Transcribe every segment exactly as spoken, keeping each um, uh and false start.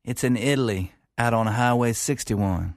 It's in Italy, out on Highway sixty-one.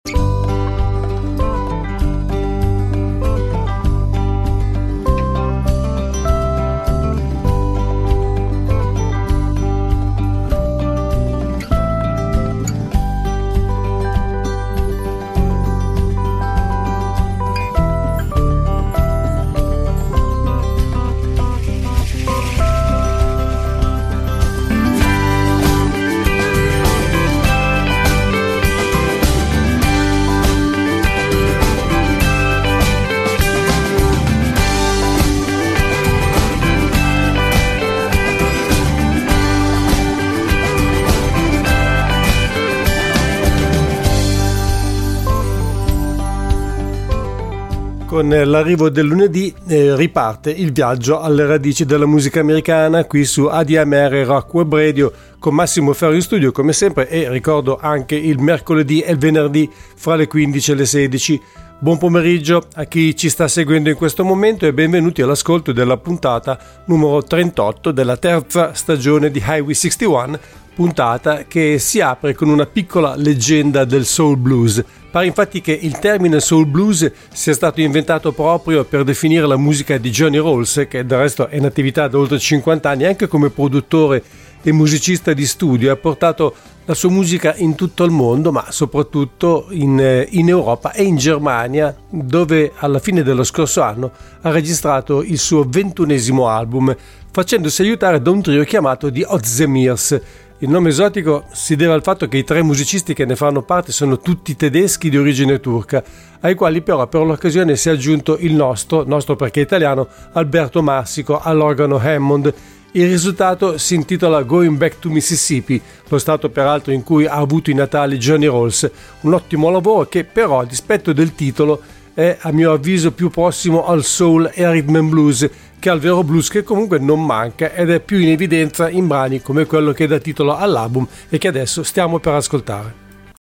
Con l'arrivo del lunedì eh, riparte il viaggio alle radici della musica americana qui su A D M R Rock Web Radio con Massimo Ferro in studio come sempre, e ricordo anche il mercoledì e il venerdì fra le quindici e le sedici. Buon pomeriggio a chi ci sta seguendo in questo momento e benvenuti all'ascolto della puntata numero trentotto della terza stagione di Highway sessantuno, puntata che si apre con una piccola leggenda del soul blues. Pare infatti che il termine soul blues sia stato inventato proprio per definire la musica di Johnny Rawls, che del resto è in attività da oltre cinquanta anni anche come produttore e musicista di studio. Ha portato la sua musica in tutto il mondo, ma soprattutto in, in Europa e in Germania, dove alla fine dello scorso anno ha registrato il suo ventunesimo album, facendosi aiutare da un trio chiamato The Otzemirs. Il nome esotico si deve al fatto che i tre musicisti che ne fanno parte sono tutti tedeschi di origine turca, ai quali però per l'occasione si è aggiunto il nostro, nostro perché italiano, Alberto Marsico all'organo Hammond. Il risultato si intitola Going Back to Mississippi, lo stato peraltro in cui ha avuto i natali Johnny Rawls, un ottimo lavoro che però a dispetto del titolo è a mio avviso più prossimo al soul e al rhythm and blues che al vero blues, che comunque non manca ed è più in evidenza in brani come quello che dà titolo all'album e che adesso stiamo per ascoltare.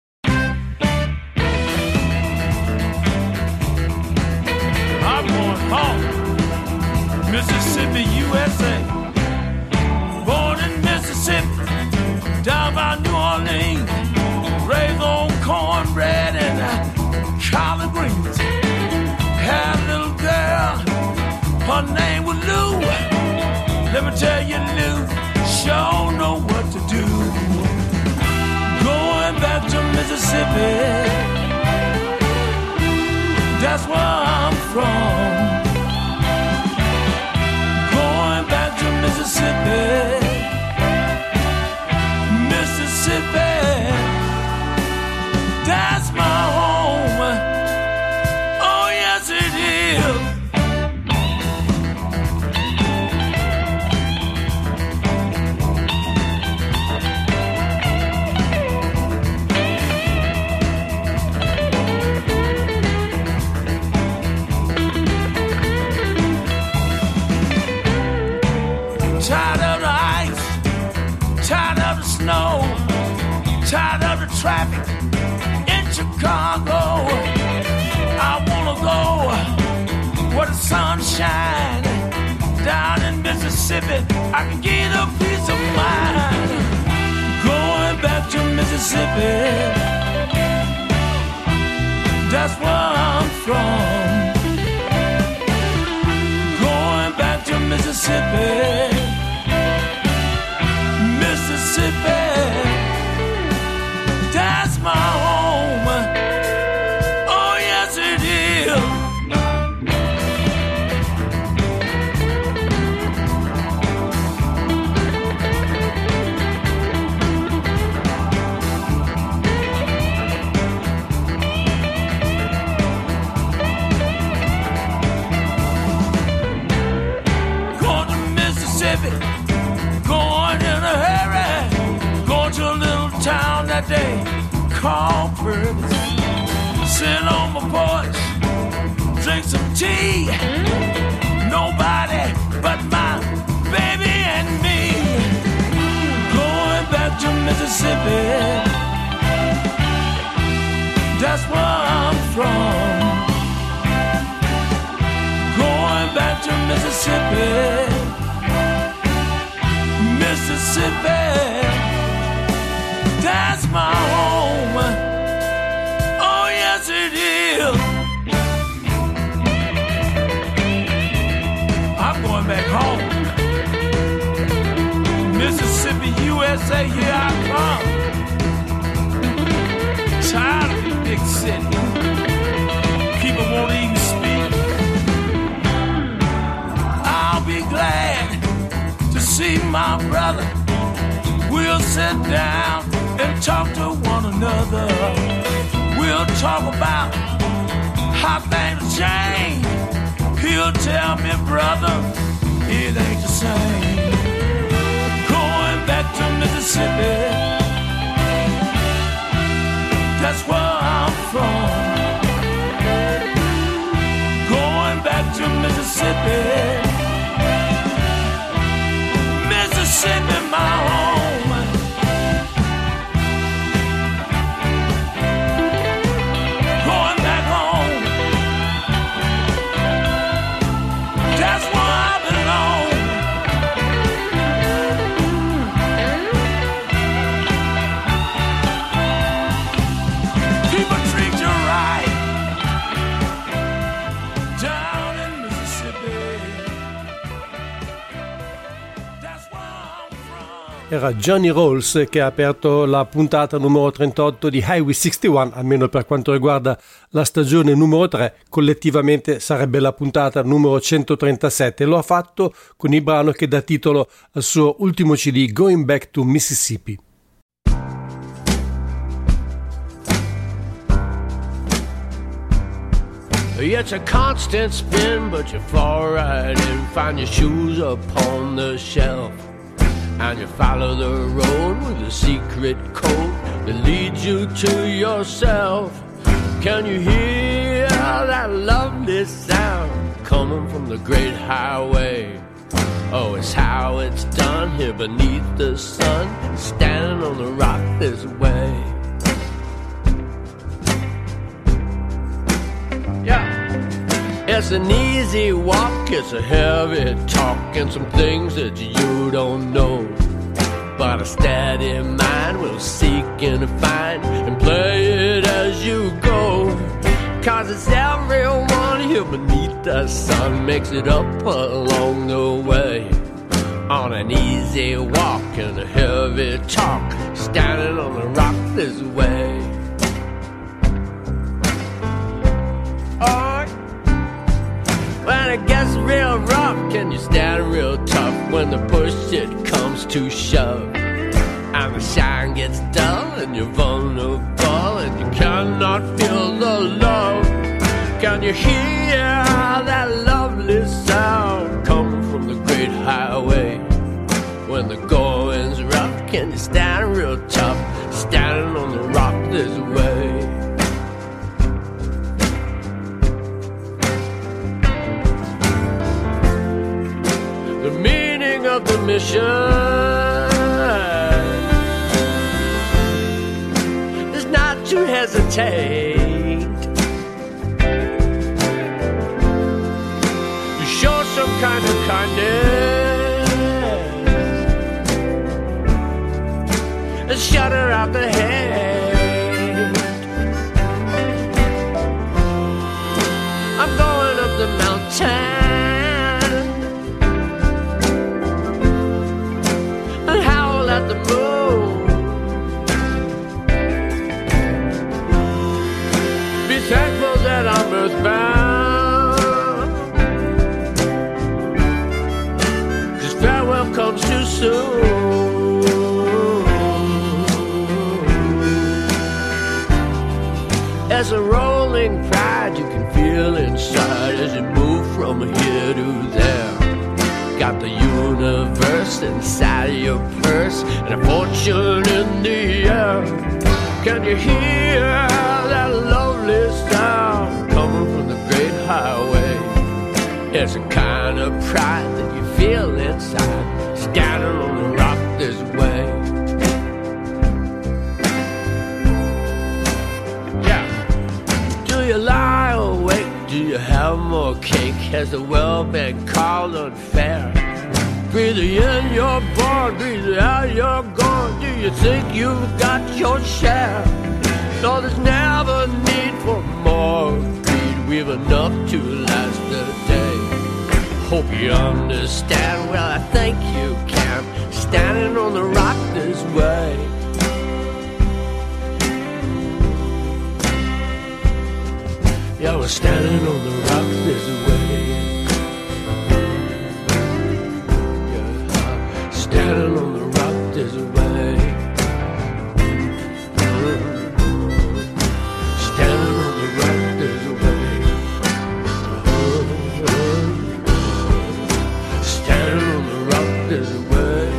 I'm going home, Mississippi, U S A. Born in Mississippi, down by New Orleans, raised on cornbread and uh, collard greens. Had a little girl, her name was Lou. Let me tell you, Lou sure know what to do. Going back to Mississippi, that's where I'm from. Going back to Mississippi, Mississippi, that's my home. Oh yes it is. Tired of the ice, tired of the snow, tired of the traffic in Chicago. I wanna go where the sun shines. Down in Mississippi, I can get a peace of mind. Going back to Mississippi, that's where I'm from. Going back to Mississippi, Mississippi, that's my home. Oh yes it is. Going to Mississippi, going in a hurry, going to a little town that day called Ferguson. Sit on my porch, drink some tea. Nobody but my baby and me. Going back to Mississippi, that's where I'm from. Going back to Mississippi, Mississippi, That's my home. Oh, yes, it is. I'm going back home. Mississippi, U S A, here I come. Tired of the big city. People won't even speak. I'll be glad to see my brother. We'll sit down and talk to one another. We'll talk about how things change. He'll tell me, brother, it ain't the same. Going back to Mississippi, that's where I'm from. Going back to Mississippi, Mississippi, my home. Going back home, that's where I belong. People treat you right down in Mississippi. That's where I'm from. Era Johnny Rolls che ha aperto la puntata numero trentotto di Highway sessantuno, almeno per quanto riguarda la stagione numero tre, collettivamente sarebbe la puntata numero centotrentasette. Lo ha fatto con il brano che dà titolo al suo ultimo C D, Going Back to Mississippi. It's a constant spin, but you fall right in. Find your shoes upon the shelf, and you follow the road with a secret code that leads you to yourself. Can you hear that lovely sound coming from the great highway? Oh, it's how it's done here beneath the sun, standing on the rock this way. Yeah. It's an easy walk, it's a heavy talk, and some things that you don't know. But a steady mind will seek and find and play it as you go. Cause it's everyone here beneath the sun makes it up along the way. On an easy walk and a heavy talk, standing on the rock this way. When it gets real rough, can you stand real tough when the push it comes to shove? And the shine gets dull and you're vulnerable and you cannot feel the love. Can you hear that lovely sound coming from the great highway? When the going's rough, can you stand real tough, standing on the rock this way? The meaning of the mission is not to hesitate, to show some kind of kindness and shudder out the hate. I'm going up the mountain at the moon. Be thankful that I'm earthbound, 'cause farewell comes too soon. As a rolling pride you can feel inside as you move from here to there. Got the universe inside your purse and a fortune in the air. Can you hear that lovely sound coming from the great highway? It's a kind of pride that you feel inside, standing on the rock this way. Yeah. Do you lie awake? Do you have more cake? Has the world been called unfair? Breathe in, you're born. Breathe out, you're gone. Do you think you've got your share. No, there's never need for more greed. We've enough to last the day. Hope you understand, well I think you can. Standing on the rock this way. Yeah, we're standing on the rock this way. Yeah, standing on the rock this way. Standing on the rock this way. Standing on the rock this way.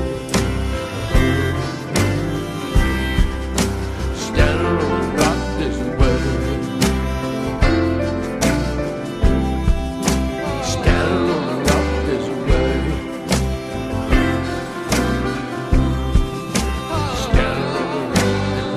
Standing on the rock this way. Standing on the rock this way. Standing on the rock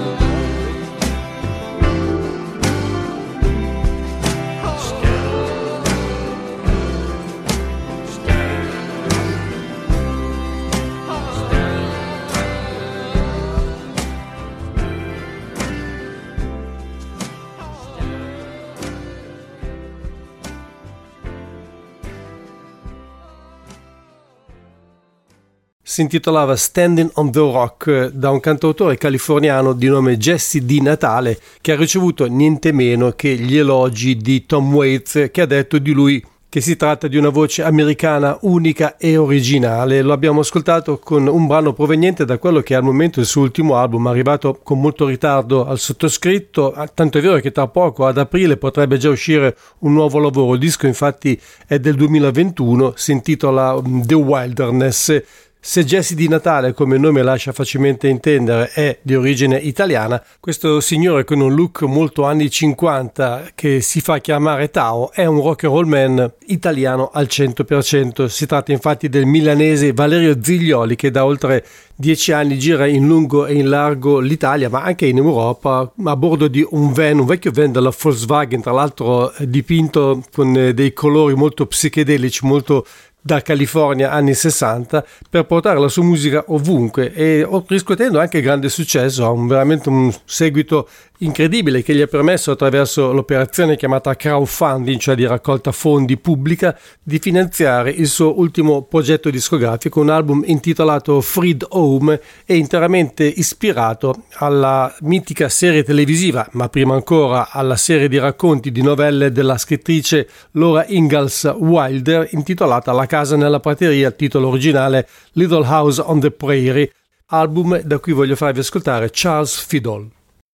Si intitolava Standing on the Rock, da un cantautore californiano di nome Jesse Di Natale, che ha ricevuto niente meno che gli elogi di Tom Waits, che ha detto di lui che si tratta di una voce americana unica e originale. Lo abbiamo ascoltato con un brano proveniente da quello che è al momento il suo ultimo album, arrivato con molto ritardo al sottoscritto, tanto è vero che tra poco, ad aprile, potrebbe già uscire un nuovo lavoro. Il disco infatti è del duemilaventuno, si intitola The Wilderness. Se Jesse Di Natale, come nome lascia facilmente intendere, è di origine italiana, questo signore con un look molto anni cinquanta che si fa chiamare Tao è un rock and roll man italiano al cento per cento. Si tratta infatti del milanese Valerio Ziglioli, che da oltre dieci anni gira in lungo e in largo l'Italia, ma anche in Europa, a bordo di un van, un vecchio van della Volkswagen, tra l'altro dipinto con dei colori molto psichedelici, molto da California anni sessanta, per portare la sua musica ovunque e riscuotendo anche grande successo. Ha un, veramente un seguito incredibile che gli ha permesso, attraverso l'operazione chiamata crowdfunding, cioè di raccolta fondi pubblica, di finanziare il suo ultimo progetto discografico, un album intitolato Freed Home e interamente ispirato alla mitica serie televisiva, ma prima ancora alla serie di racconti di novelle della scrittrice Laura Ingalls Wilder, intitolata La casa nella prateria, titolo originale Little House on the Prairie, album da cui voglio farvi ascoltare Charles Fiddle.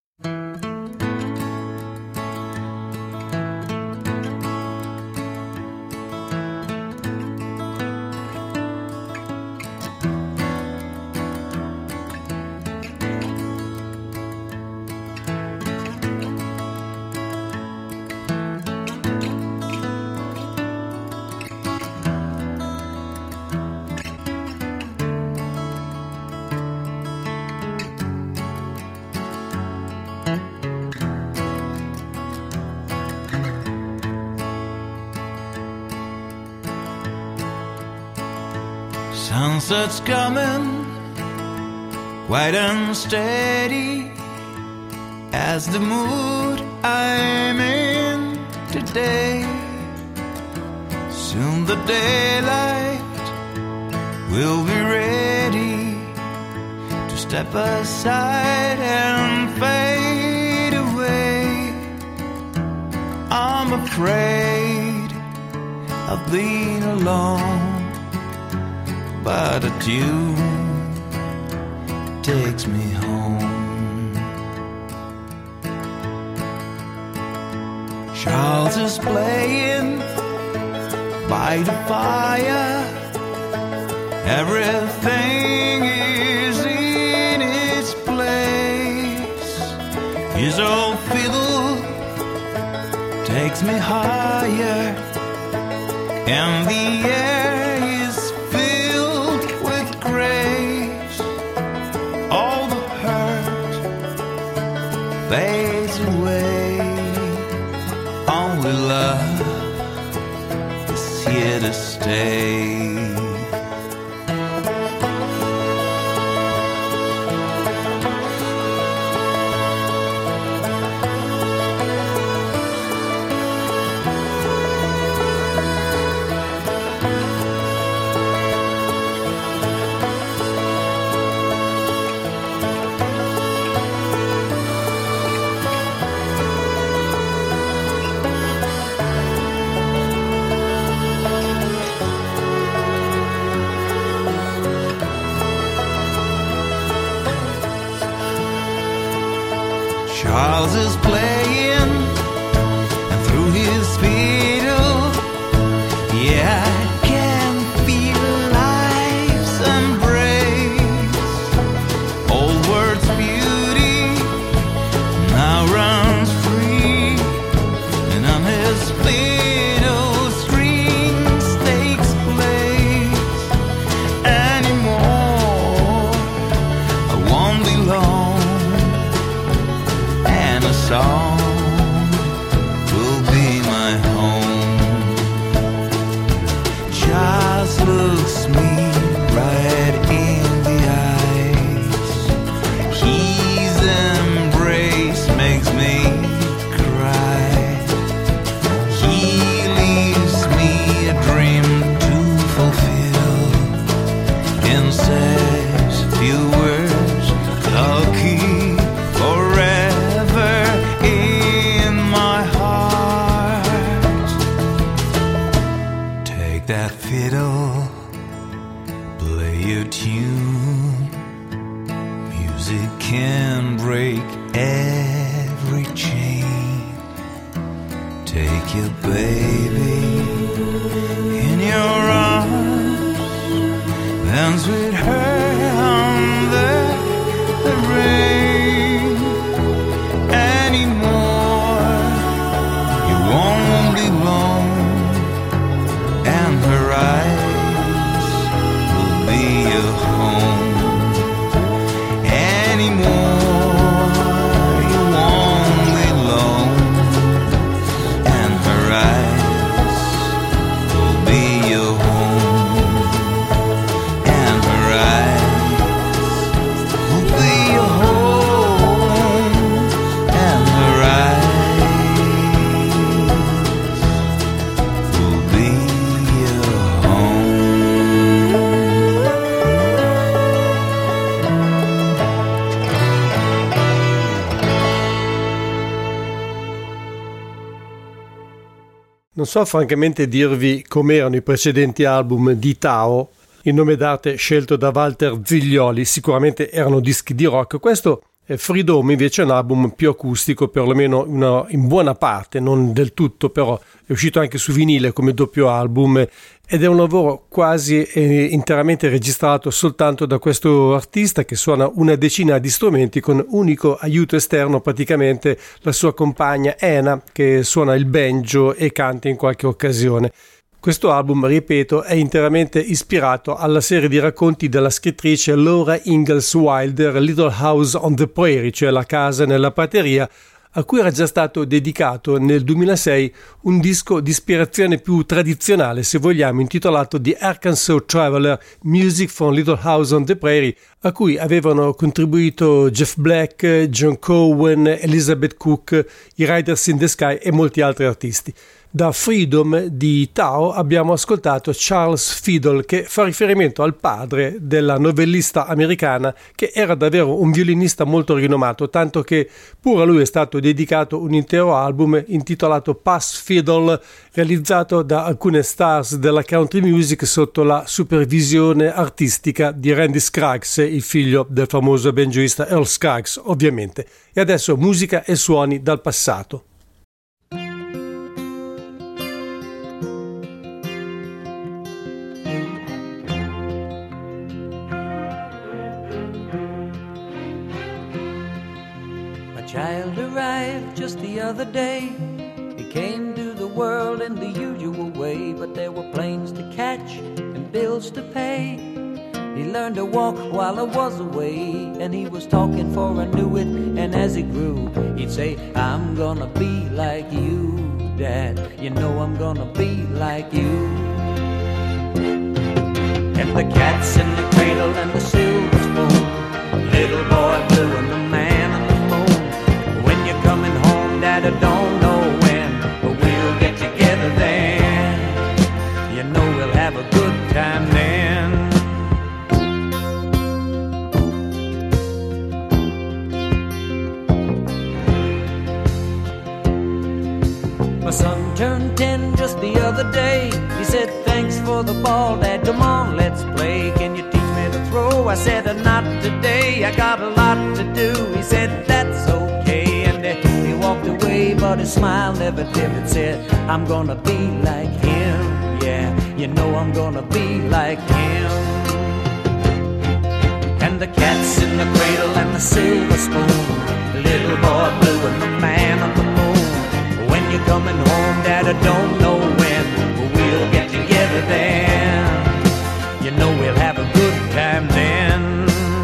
Sunset's coming, white and steady, as the mood I'm in today. Soon the daylight will be ready to step aside and fade away. I'm afraid of being alone, but a tune takes me home. Charles is playing by the fire, everything is in its place. His old fiddle takes me higher, and the air is filled with grace. All the hurt fades away, only love is here to stay. Charles is playing, and through his fiddle, yeah, I can feel life's embrace. Old world's beauty now runs free, and on his fiddle strings takes place. Anymore, I won't be alone, and a song will be my home. Just looks me right in the eyes. His embrace makes me cry. He leaves me a dream to fulfill, and says few words I'll keep forever in my heart. Take that fiddle, play your tune. Music can break every chain. Take your baby in your arms, dance with her under the rain. Anymore, you won't be alone, and her eyes will be your home. Anymore, you won't be alone, and her eyes will be your home. And her eyes will be your home, and her eyes will be your home. Non so francamente dirvi com'erano i precedenti album di Tao, il nome d'arte scelto da Walter Ziglioli, sicuramente erano dischi di rock. Questo è Freedom, invece è un album più acustico, perlomeno una, in buona parte, non del tutto, però è uscito anche su vinile come doppio album ed è un lavoro quasi eh, interamente registrato soltanto da questo artista che suona una decina di strumenti con unico aiuto esterno, praticamente la sua compagna Anna, che suona il banjo e canta in qualche occasione. Questo album, ripeto, è interamente ispirato alla serie di racconti della scrittrice Laura Ingalls Wilder, Little House on the Prairie, cioè La casa nella prateria, a cui era già stato dedicato nel duemilasei un disco di ispirazione più tradizionale, se vogliamo, intitolato The Arkansas Traveler Music from Little House on the Prairie, a cui avevano contribuito Jeff Black, John Cowan, Elizabeth Cook, i Riders in the Sky e molti altri artisti. Da Freedom di Tao abbiamo ascoltato Charles Fiddle, che fa riferimento al padre della novellista americana, che era davvero un violinista molto rinomato, tanto che pure a lui è stato dedicato un intero album intitolato Pass Fiddle, realizzato da alcune stars della country music sotto la supervisione artistica di Randy Scruggs, il figlio del famoso banjoista Earl Scruggs, ovviamente. E adesso musica e suoni dal passato. Child arrived just the other day. He came to the world in the usual way, but there were planes to catch and bills to pay. He learned to walk while I was away, and he was talking for I knew it. And as he grew, he'd say, I'm gonna be like you, Dad. You know I'm gonna be like you. And the cat's in the cradle and the silver spoon, little boy blue and the man on the moon. When you're coming home, Dad, I don't know when, but we'll get together then. You know we'll have a good time then. My son turned ten just the other day. He said, thanks for the ball, Dad, come on, let's play. Can you teach me to throw? I said, not today, I got a lot to do. He said, that's okay, and his smile never dimmed. Said, I'm gonna be like him. Yeah, you know I'm gonna be like him. And the cat's in the cradle and the silver spoon, the little boy blue and the man on the moon. When you're coming home, Dad, I don't know when, but we'll get together then. You know we'll have a good time then.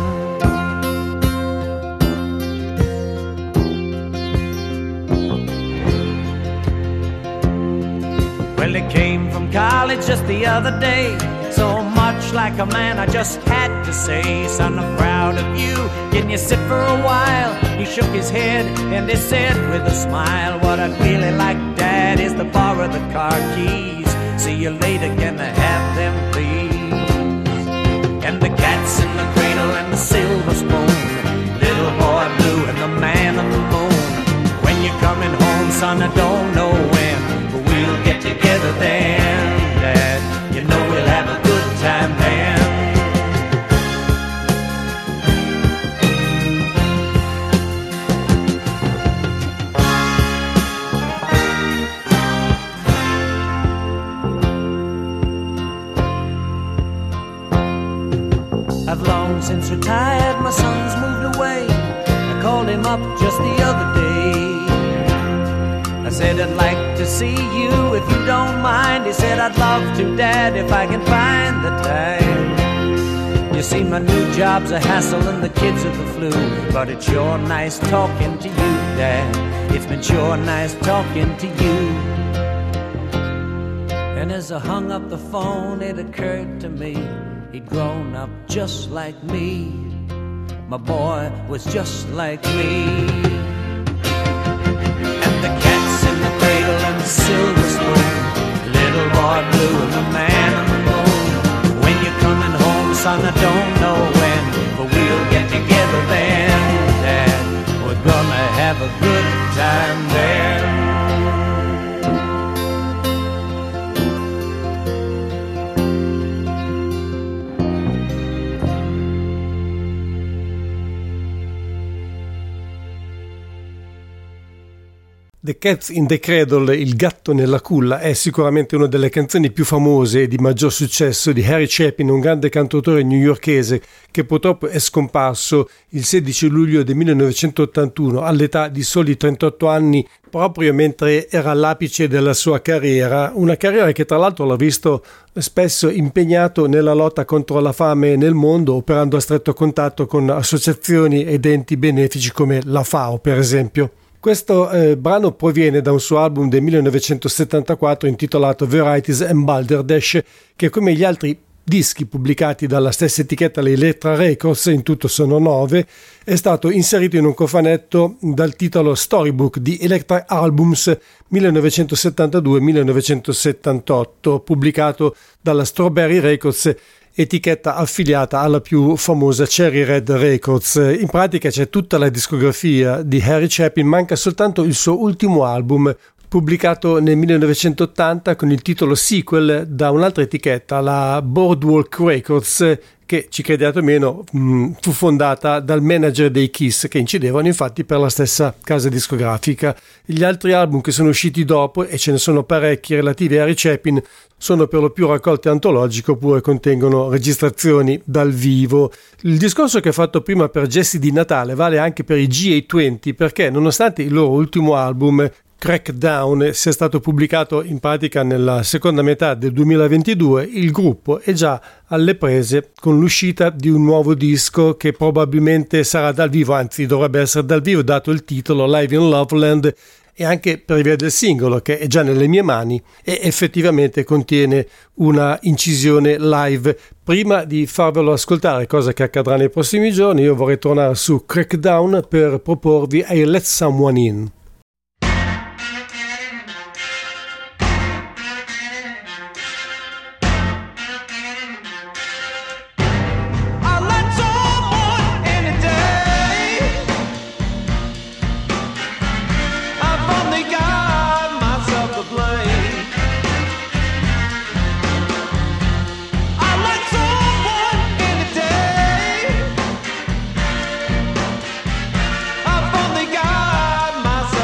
Well, he came from college just the other day, so much like a man I just had to say, son, I'm proud of you, can you sit for a while? He shook his head and he said with a smile, what I'd really like, Dad, is to borrow the car keys. See you later, can I have them, please? And the cat's in the cradle and the silver spoon, little boy blue and the man on the moon. When you're coming home, son, I don't know when, but we'll get together then, Dad. You know we'll have a good time then. I've long since retired, my son's moved away. I called him up just the other day. I said I'd like to see you if you don't mind. He said I'd love to, Dad, if I can find the time. You see, my new job's a hassle and the kids are the flu, but it's sure nice talking to you, Dad. It's been sure nice talking to you. And as I hung up the phone, it occurred to me, he'd grown up just like me. My boy was just like me. And the cat's in the cradle and the silver spoon, little boy blue and the man on the moon. When you're coming home, son, I don't know when, but we'll get together then, Dad. We're gonna have a good time then. The Cat in the Cradle, Il gatto nella culla, è sicuramente una delle canzoni più famose e di maggior successo di Harry Chapin, un grande cantautore newyorkese che purtroppo è scomparso il sedici luglio del millenovecentottantuno all'età di soli trentotto anni, proprio mentre era all'apice della sua carriera, una carriera che tra l'altro l'ha visto spesso impegnato nella lotta contro la fame nel mondo, operando a stretto contatto con associazioni ed enti benefici come la FAO, per esempio. Questo eh, brano proviene da un suo album del millenovecentosettantaquattro intitolato Varieties and Balderdash, che come gli altri dischi pubblicati dalla stessa etichetta, la Elektra Records, in tutto sono nove, è stato inserito in un cofanetto dal titolo Storybook di Elektra Albums millenovecentosettantadue millenovecentosettantotto, pubblicato dalla Strawberry Records, etichetta affiliata alla più famosa Cherry Red Records. In pratica c'è tutta la discografia di Harry Chapin, manca soltanto il suo ultimo album, pubblicato nel millenovecentottanta con il titolo Sequel da un'altra etichetta, la Boardwalk Records, che, ci crediate o meno, mh, fu fondata dal manager dei Kiss, che incidevano infatti per la stessa casa discografica. Gli altri album che sono usciti dopo, e ce ne sono parecchi relativi a Harry Chapin, sono per lo più raccolte antologiche oppure contengono registrazioni dal vivo. Il discorso che ho fatto prima per Jesse di Natale vale anche per i G A venti, perché nonostante il loro ultimo album Crackdown sia stato pubblicato in pratica nella seconda metà del duemilaventidue, il gruppo è già alle prese con l'uscita di un nuovo disco che probabilmente sarà dal vivo, anzi dovrebbe essere dal vivo dato il titolo Live in Loveland, e anche per via del singolo che è già nelle mie mani e effettivamente contiene una incisione live. Prima di farvelo ascoltare, cosa che accadrà nei prossimi giorni, io vorrei tornare su Crackdown per proporvi I Let Someone In. Myself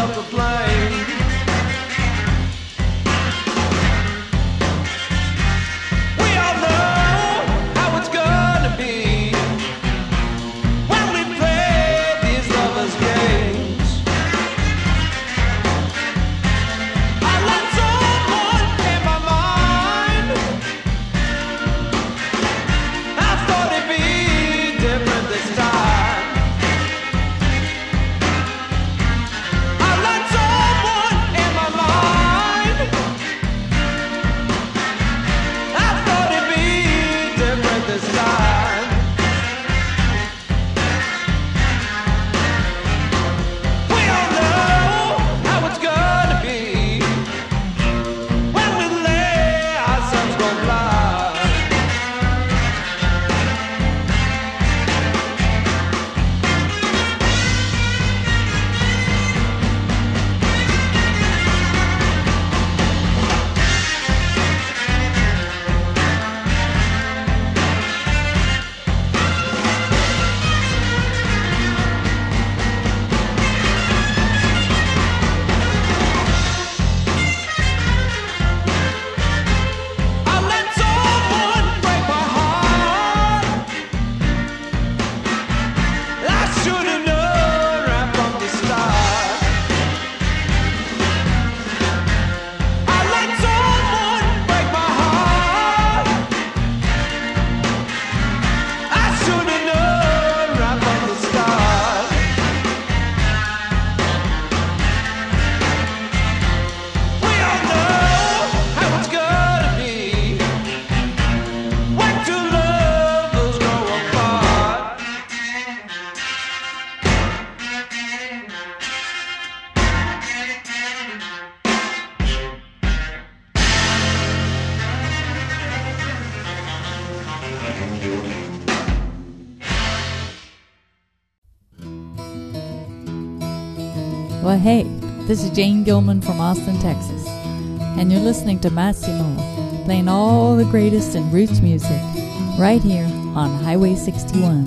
Well, hey, this is Jane Gilman from Austin, Texas, and you're listening to Massimo, playing all the greatest in roots music, right here on Highway sixty-one.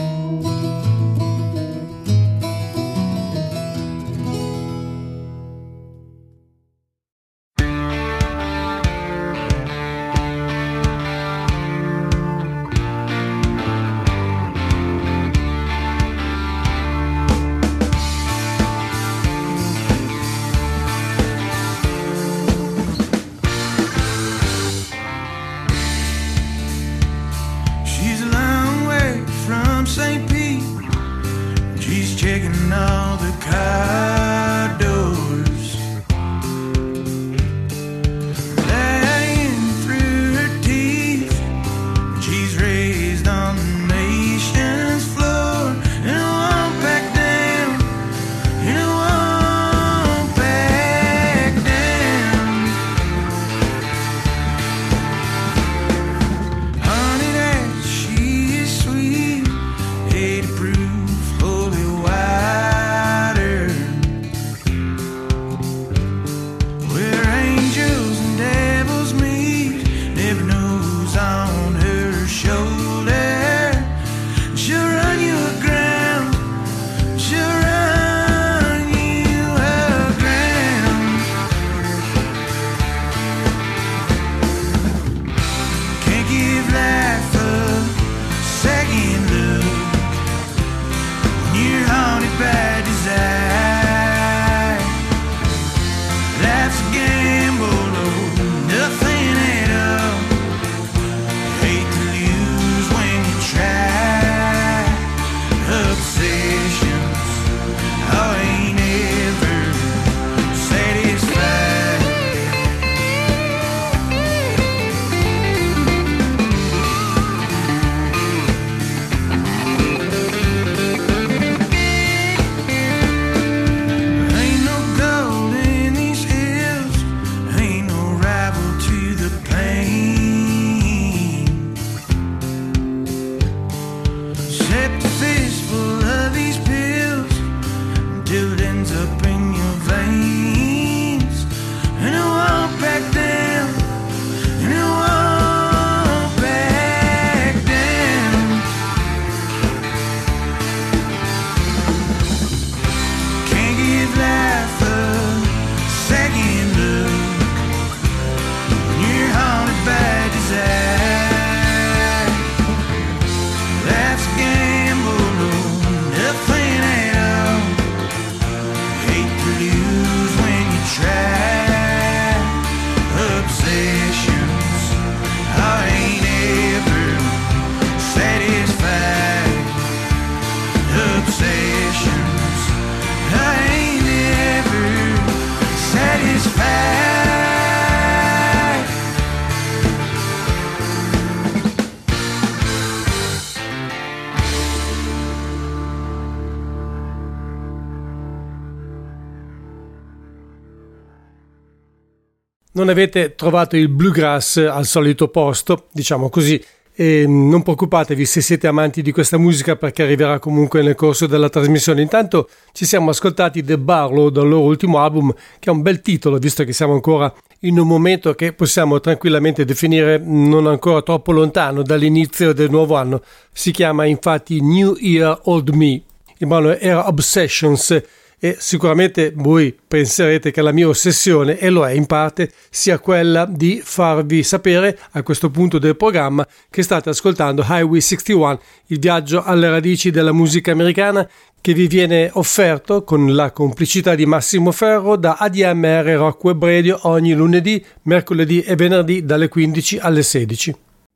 Non avete trovato il bluegrass al solito posto, diciamo così, e non preoccupatevi se siete amanti di questa musica, perché arriverà comunque nel corso della trasmissione. Intanto ci siamo ascoltati The Barlow dal loro ultimo album, che è un bel titolo, visto che siamo ancora in un momento che possiamo tranquillamente definire non ancora troppo lontano dall'inizio del nuovo anno. Si chiama infatti New Year Old Me. Il brano era Obsessions, e sicuramente voi penserete che la mia ossessione, e lo è in parte, sia quella di farvi sapere a questo punto del programma che state ascoltando Highway sessantuno, il viaggio alle radici della musica americana, che vi viene offerto con la complicità di Massimo Ferro da A D M R Rock Web Radio ogni lunedì, mercoledì e venerdì dalle quindici alle sedici.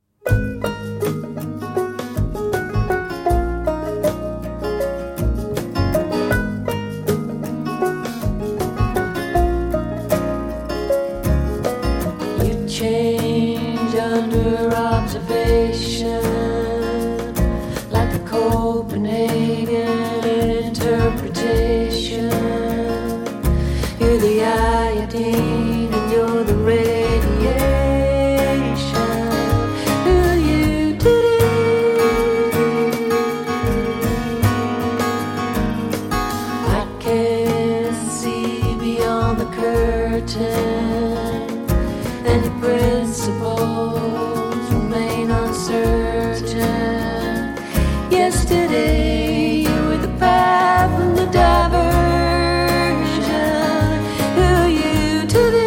Change under observation, like a Copenhagen interpretation. You're the iodine and you're the radiation. Ooh, you do I can't the curtain, and your principles remain uncertain. Yesterday you were the path and the diversion. Who are you today?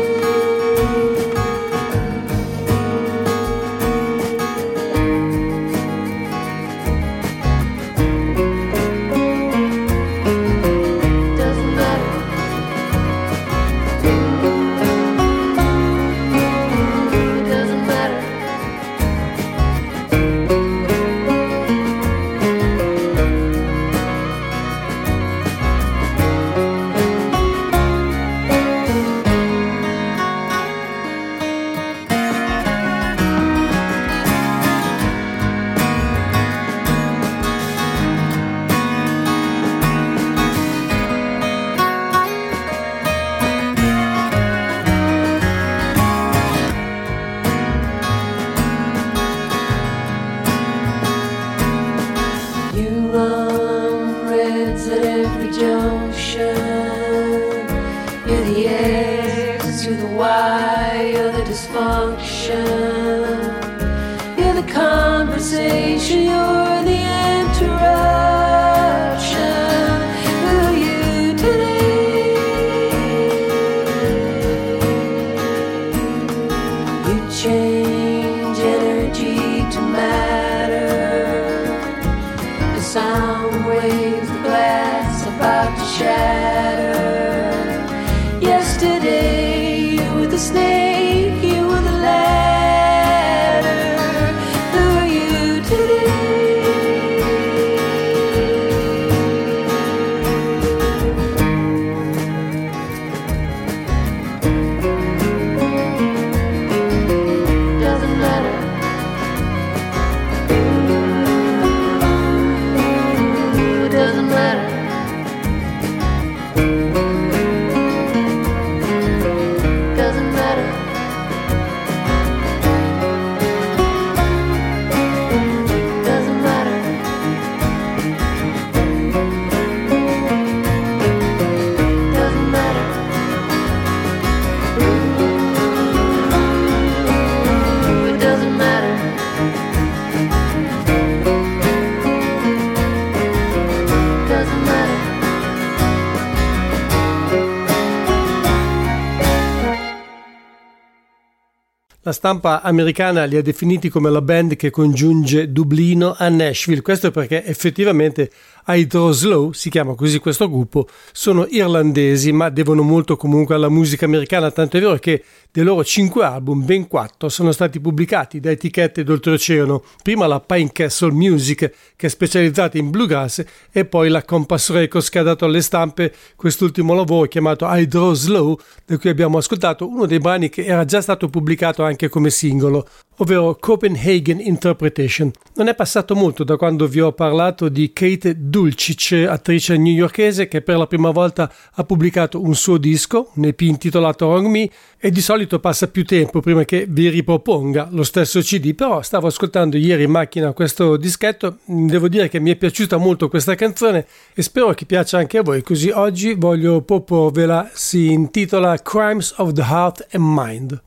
La stampa americana li ha definiti come la band che congiunge Dublino a Nashville. Questo perché effettivamente I Draw Slow, si chiama così questo gruppo, sono irlandesi ma devono molto comunque alla musica americana, tanto è vero che dei loro cinque album, ben quattro sono stati pubblicati da etichette d'oltreoceano, prima la Pine Castle Music che è specializzata in bluegrass e poi la Compass Records che ha dato alle stampe quest'ultimo lavoro chiamato I Draw Slow, da cui abbiamo ascoltato uno dei brani che era già stato pubblicato anche come singolo, ovvero Copenhagen Interpretation. Non è passato molto da quando vi ho parlato di Kate Dulcich, attrice newyorkese che per la prima volta ha pubblicato un suo disco, un E P intitolato Wrong Me, e di solito passa più tempo prima che vi riproponga lo stesso C D, però stavo ascoltando ieri in macchina questo dischetto, devo dire che mi è piaciuta molto questa canzone e spero che piaccia anche a voi, così oggi voglio proporvela, si intitola Crimes of the Heart and Mind.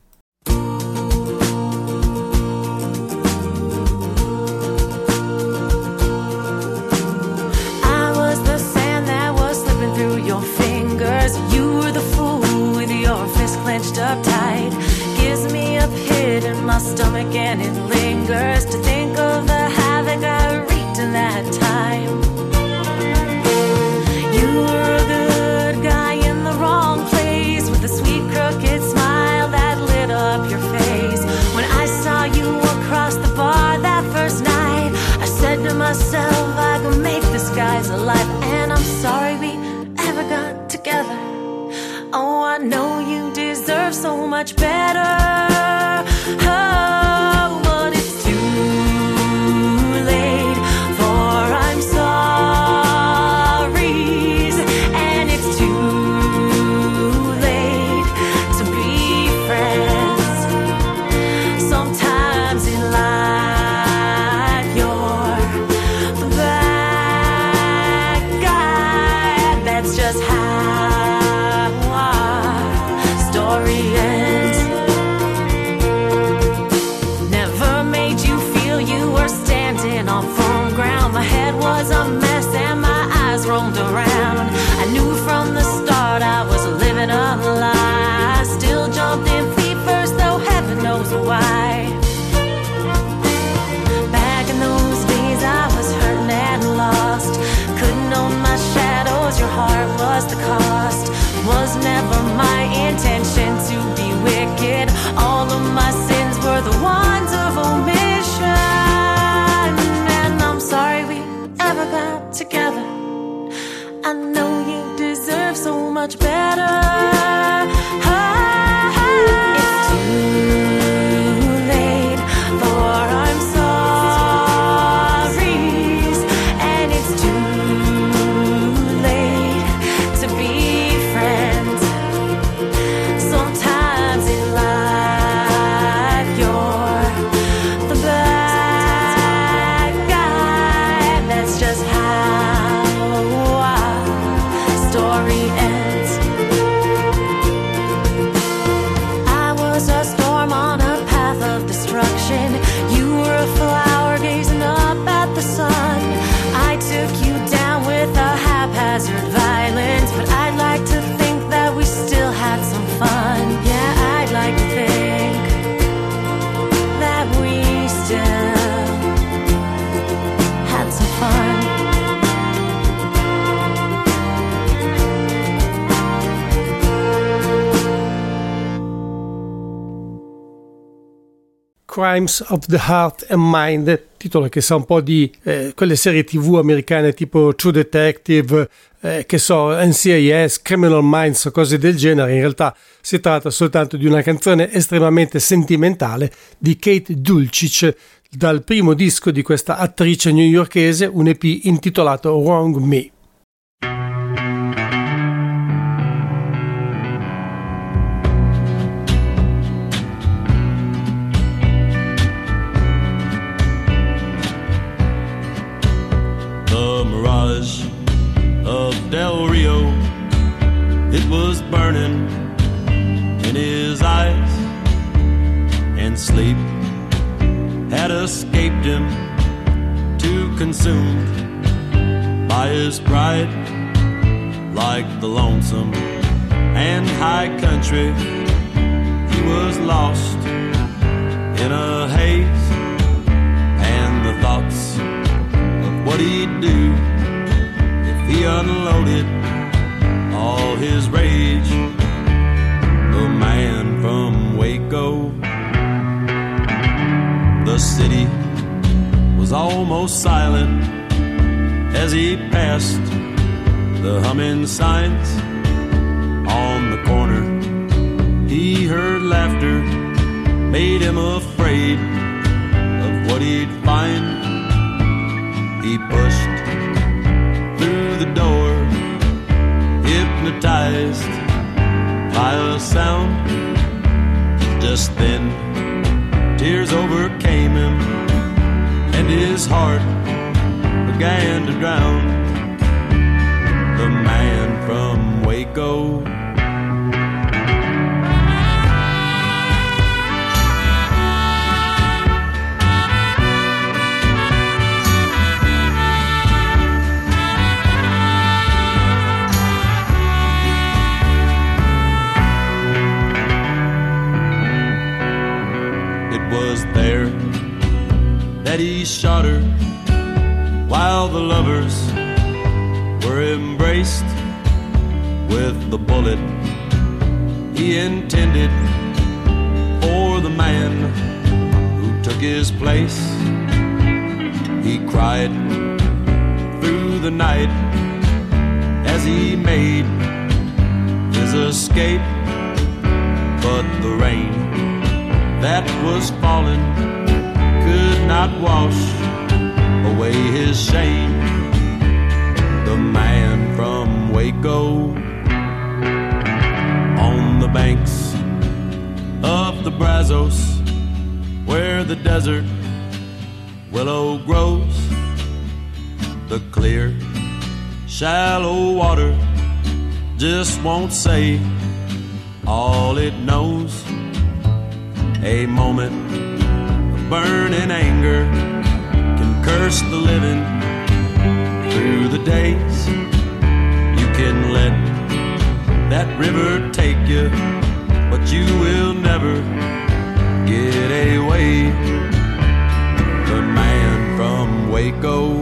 Clenched up tight, gives me a pit in my stomach and it lingers to think of the havoc I wreaked in that time. You were a good guy in the wrong place with a sweet crooked smile that lit up your face. When I saw you across the bar that first night, I said to myself I could make this guy's alive, and I'm sorry we ever got together. Oh, I know you deserve so much better. Oh, but it's too late for I'm sorry, and it's too late to be friends. Sometimes in life you're the bad guy. That's just how I much better. It's too late for I'm sorry's, and it's too late to be friends. Sometimes in life you're the bad guy. That's just how our story ends. I was a storm on a path of destruction. You were a flower gazing up at the sun. I took you down with a haphazard violence, but I'd like to think that we still had some fun. Yeah, I'd like to think that we still had some fun. Crimes of the Heart and Mind, titolo che sa un po' di eh, quelle serie tv americane tipo True Detective, eh, che so, N C I S, Criminal Minds o cose del genere. In realtà si tratta soltanto di una canzone estremamente sentimentale di Kate Dulcich, dal primo disco di questa attrice newyorkese, un E P intitolato Wrong Me. The mirage of Del Rio, it was burning in his eyes, and sleep had escaped him, too consumed by his pride. Like the lonesome and high country, he was lost in a haze, and the thoughts of what he'd do if he unloaded all his rage. The man from Waco, the city was almost silent as he passed the humming signs on the corner. He heard laughter, made him afraid of what he'd find. He pushed through the door, hypnotized by a sound. Just then, tears overcame him, and his heart began to drown. The man from Waco, was there that he shot her while the lovers were embraced with the bullet he intended for the man who took his place. He cried through the night as he made his escape, but the rain that was falling could not wash away his shame. The man from Waco, on the banks of the Brazos, where the desert willow grows, the clear, shallow water just won't say all it knows. A moment of burning anger can curse the living through the days. You can let that river take you, but you will never get away. The man from Waco,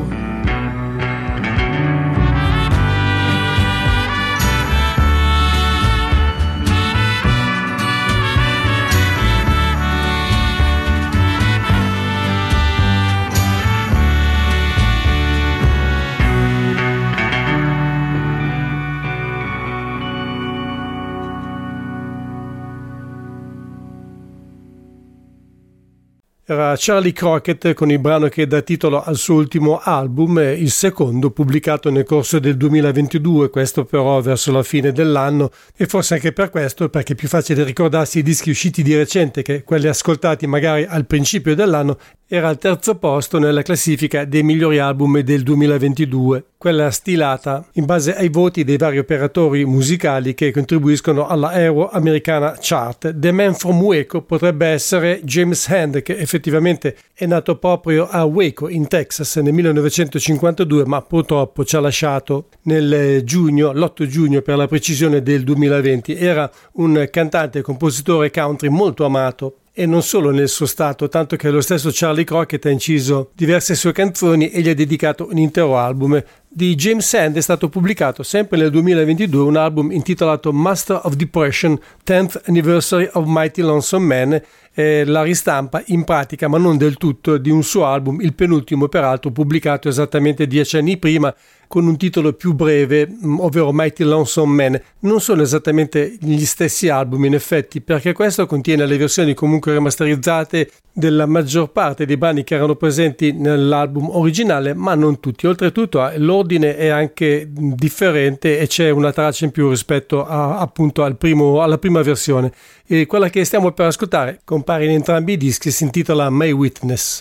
Era Charlie Crockett con il brano che dà titolo al suo ultimo album, il secondo pubblicato nel corso del duemilaventidue, questo però verso la fine dell'anno, e forse anche per questo, perché è più facile ricordarsi i dischi usciti di recente che quelli ascoltati magari al principio dell'anno. Era al terzo posto nella classifica dei migliori album del duemilaventidue, quella stilata in base ai voti dei vari operatori musicali che contribuiscono alla Euro Americana Chart. The Man from Waco potrebbe essere James Hand, che effettivamente è nato proprio a Waco in Texas nel millenovecentocinquantadue, ma purtroppo ci ha lasciato nel giugno, l'otto giugno per la precisione del duemilaventi. Era un cantante e compositore country molto amato, e non solo nel suo stato, tanto che lo stesso Charlie Crockett ha inciso diverse sue canzoni e gli ha dedicato un intero album. Di James Hand è stato pubblicato sempre nel duemilaventidue un album intitolato Master of Depression, tenth Anniversary of Mighty Lonesome Man, eh, la ristampa in pratica, ma non del tutto, di un suo album, il penultimo peraltro pubblicato esattamente dieci anni prima, con un titolo più breve, ovvero Mighty Lonesome Man. Non sono esattamente gli stessi album in effetti, perché questo contiene le versioni comunque remasterizzate della maggior parte dei brani che erano presenti nell'album originale, ma non tutti. Oltretutto l'ordine è anche differente e c'è una traccia in più rispetto a, appunto al primo, alla prima versione. E quella che stiamo per ascoltare compare in entrambi i dischi, si intitola My Witness.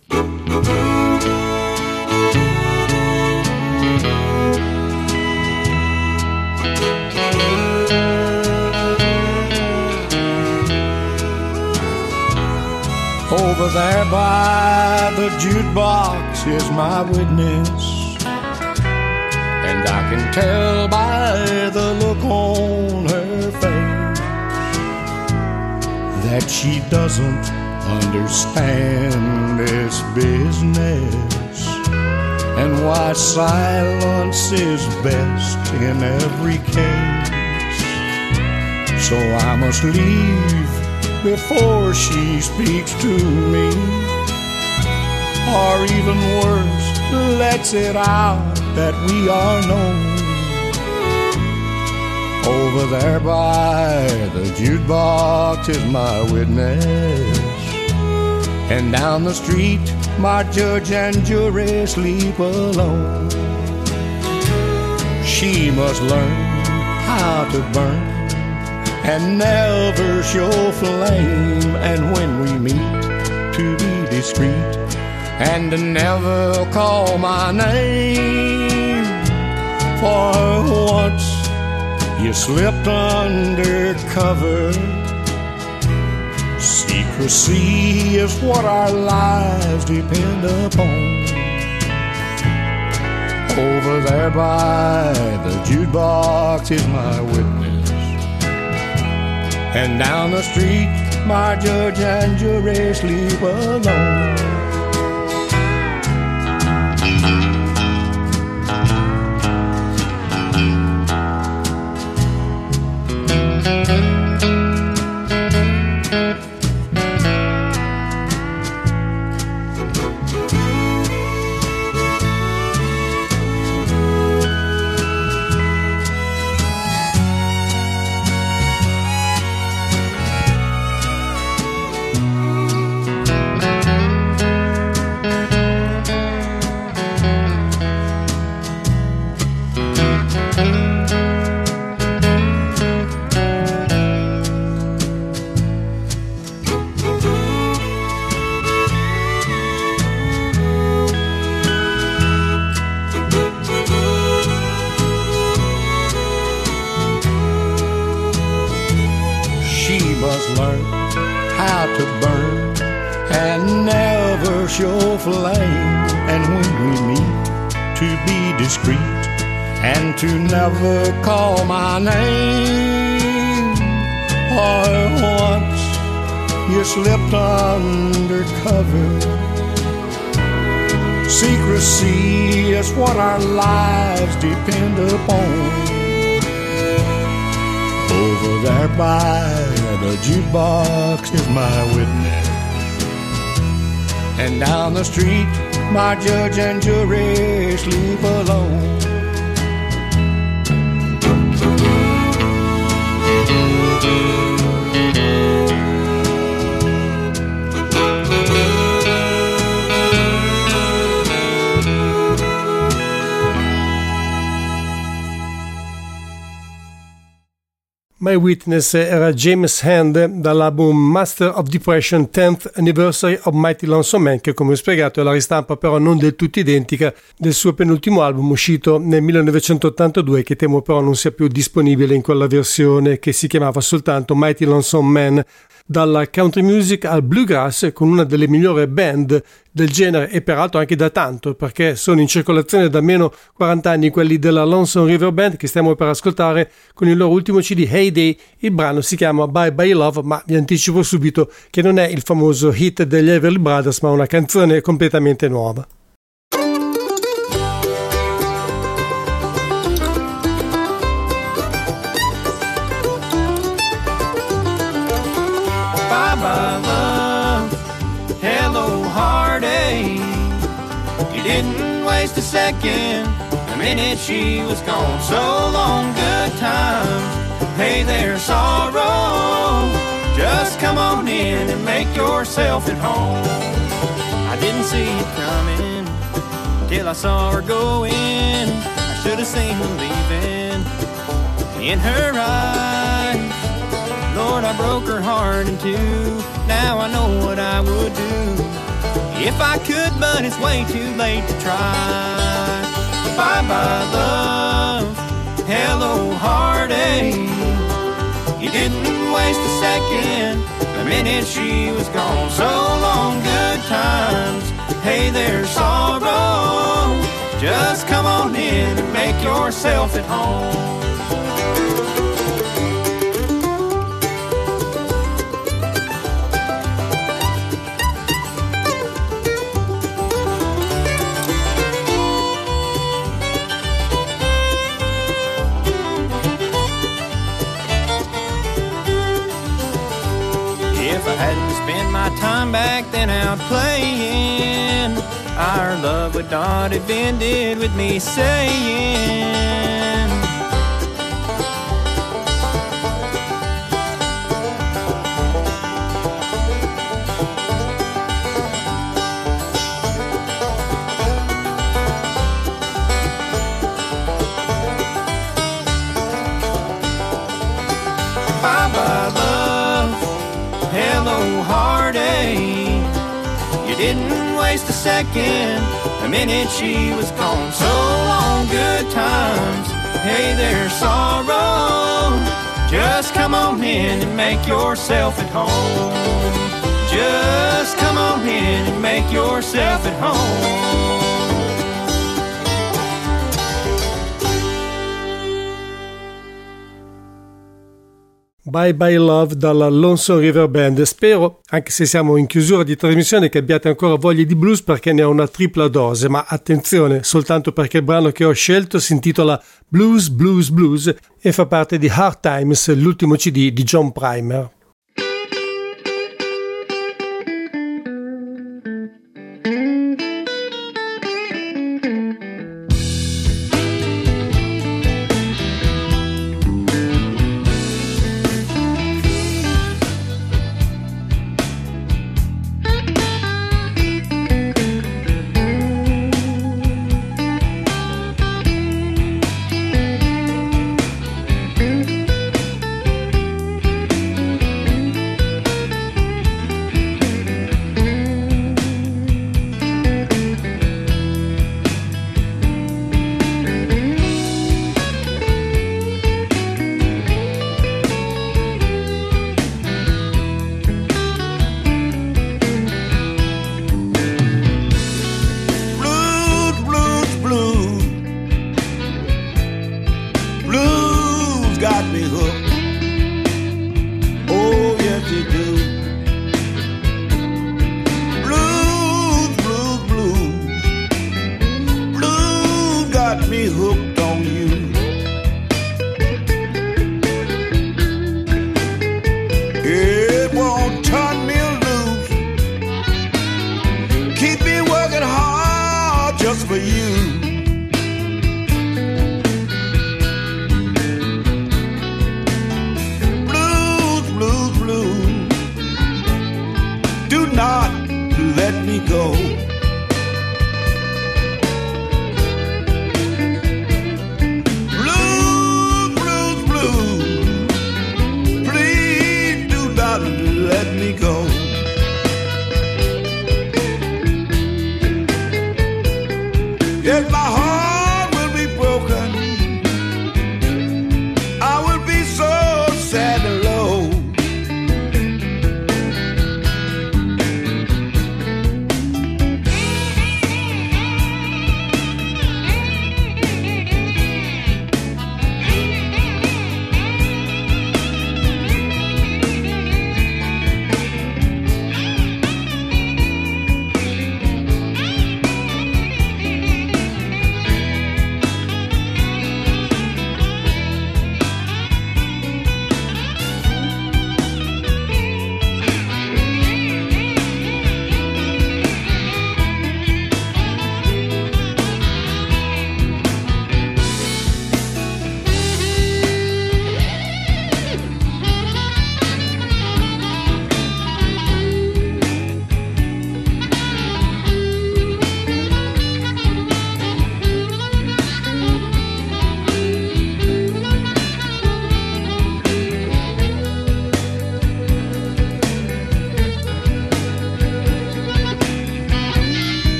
Over there by the jukebox is my witness, and I can tell by the look on her face that she doesn't understand this business, and why silence is best in every case. So I must leave before she speaks to me, or even worse, lets it out that we are known. Over there by the jukebox is my witness, and down the street my judge and jury sleep alone. She must learn how to burn and never show flame, and when we meet to be discreet and to never call my name. For once you slipped under cover. Secrecy is what our lives depend upon. Over there by the jukebox is my witness, and down the street my judge and jury sleep alone. To never call my name, or once you slipped under cover. Secrecy is what our lives depend upon. Over there by the jukebox is my witness, and down the street my judge and jury sleep alone. My Witness era James Hand dall'album Master of Depression tenth Anniversary of Mighty Lonesome Man, che come ho spiegato è la ristampa però non del tutto identica del suo penultimo album uscito nel millenovecentottantadue, che temo però non sia più disponibile in quella versione che si chiamava soltanto Mighty Lonesome Man. Dalla country music al bluegrass, con una delle migliori band del genere e peraltro anche da tanto, perché sono in circolazione da almeno quaranta anni quelli della Lonesome River Band, che stiamo per ascoltare con il loro ultimo C D Hey Day. Il brano si chiama Bye Bye Love, ma vi anticipo subito che non è il famoso hit degli Everly Brothers, ma una canzone completamente nuova. Bye-bye love, hello heartache. You didn't waste a second, the minute she was gone. So long, good times, hey there sorrow. Just come on in and make yourself at home. I didn't see it coming till I saw her going. I should have seen the leaving in her eyes. Lord, I broke her heart in two. Now I know what I would do if I could, but it's way too late to try. Bye-bye love, hello heartache. You didn't waste a second, the minute she was gone. So long, good times, hey there sorrow. Just come on in and make yourself at home. Spend my time back then out playing, our love would not have ended with me saying bye-bye love, hello heartache. You didn't waste a second, the minute she was gone. So long, good times, hey there sorrow. Just come on in and make yourself at home. Just come on in and make yourself at home. Bye Bye Love dalla Lonesome River Band. Spero, anche se siamo in chiusura di trasmissione, che abbiate ancora voglia di blues, perché ne ho una tripla dose, ma attenzione, soltanto perché il brano che ho scelto si intitola Blues Blues Blues e fa parte di Hard Times, l'ultimo C D di John Primer.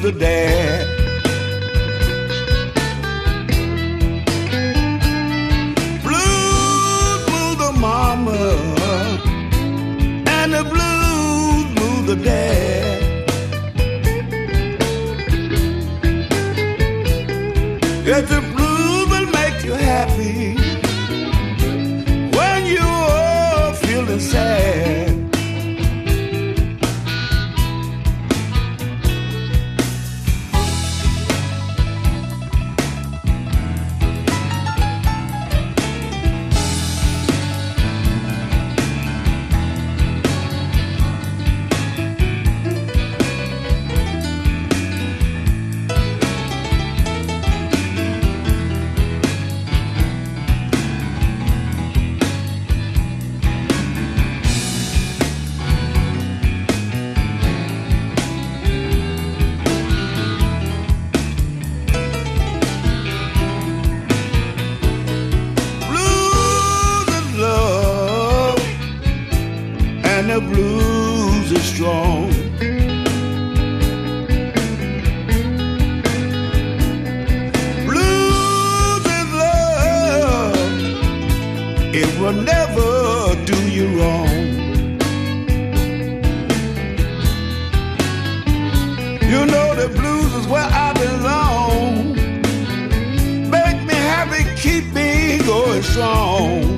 the dad. Blues move the mama, and the blues move the dad. If the blues will make you happy when you're feeling sad, the blues is strong. Blues is love, it will never do you wrong. You know the blues is where I belong. Make me happy, keep me going strong.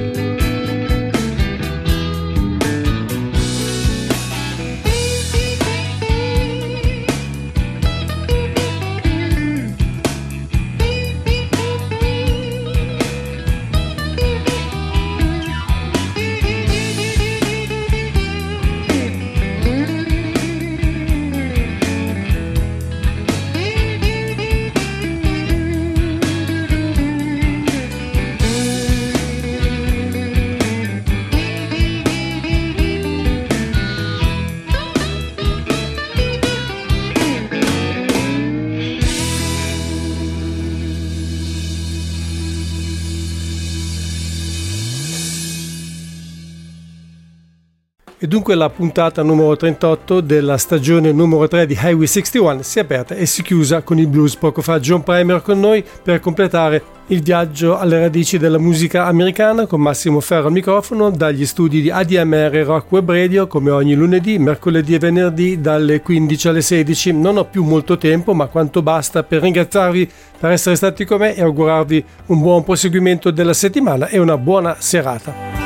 E dunque la puntata numero trentotto della stagione numero tre di Highway sessantuno si è aperta e si chiusa con il blues. Poco fa John Primer con noi per completare il viaggio alle radici della musica americana con Massimo Ferro al microfono dagli studi di A D M R Rock Web Radio, come ogni lunedì, mercoledì e venerdì dalle quindici alle sedici. Non ho più molto tempo, ma quanto basta per ringraziarvi per essere stati con me e augurarvi un buon proseguimento della settimana e una buona serata.